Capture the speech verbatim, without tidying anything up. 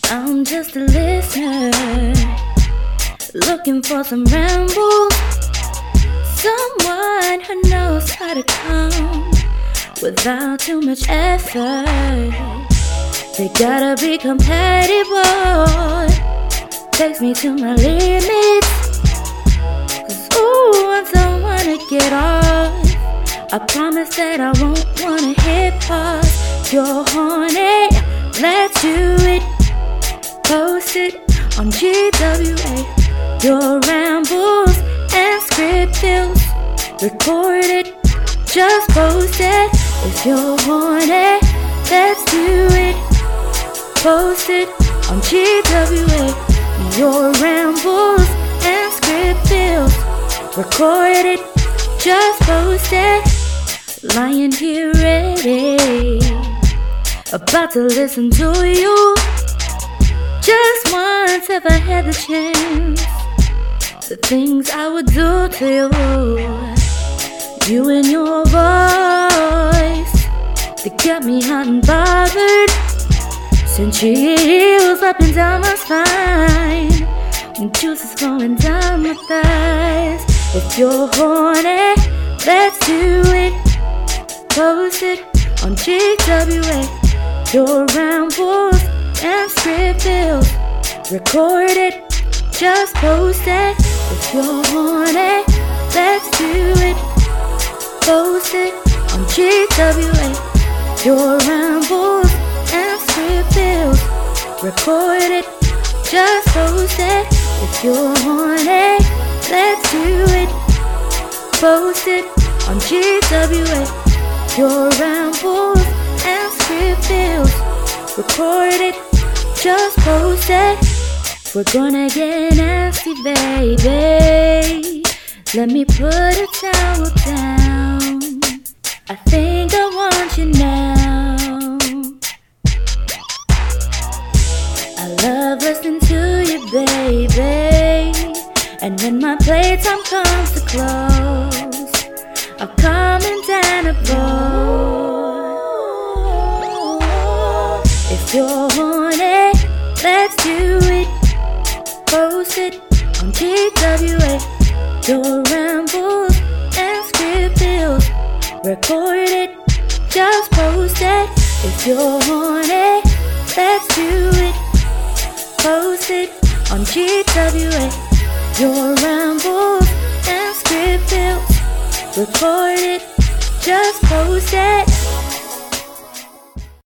I'm just a listener, looking for some rambles, someone who knows how to come without too much effort. They gotta be compatible, takes me to my limits. Cause ooh, I don't wanna get off. I promise that I won't wanna hit pause. You're horny, let's do it. Post it on G W A. Your rambles and script fills, record it, just post it. If you're horny, let's do it. Post it on G W A. Your rambles and script fills, record it, just post it. Lying here ready, about to listen to you. Just once if I had the chance, the things I would do to you. You and your voice, they got me hot and bothered. Send chills up and down my spine, and juices flowing down my thighs. If you're horny, let's do it. Post it on G W A. Your rambles and script fills, record it, just post it. If you're horny, let's do it. Post it on G W A. Your rambles and script fills, record it, just post it. If you're horny, let's do it. Post it on G W A. Your rambles and script fills, record it, just post it. We're gonna get nasty, baby. Let me put a towel down. I think I want you now. I love listening to you, baby. And when my playtime comes to close, I'll come and dine a bowl. If you're horny, let's do it. Post it on G W A. Your rambles and script fills, record it, just post it. If you're horny, let's do it. Post it on G W A. Your rambles and script fills, record it, just post it.